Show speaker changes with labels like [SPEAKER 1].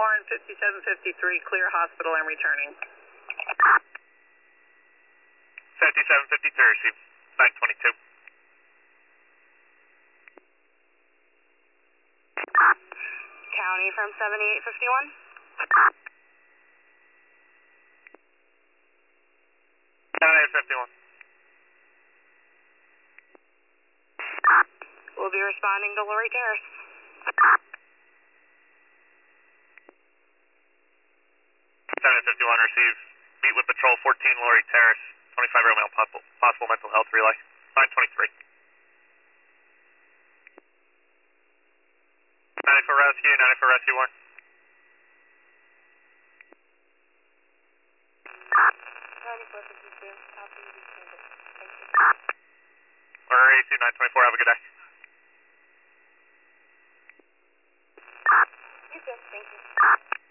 [SPEAKER 1] Horn 5753, clear hospital and returning.
[SPEAKER 2] 5753, receive 922.
[SPEAKER 3] County from 7851.
[SPEAKER 2] 7851.
[SPEAKER 3] We'll be responding to Lori Terrace.
[SPEAKER 2] 751, receive. Meet with Patrol 14, Lori Terrace, 25 Romeo, possible mental health relay. 923. 94 rescue, 94 rescue 1.
[SPEAKER 3] 9452. Copy. Thank you.
[SPEAKER 2] Or AC 924, have a good day.
[SPEAKER 3] You too. Thank you.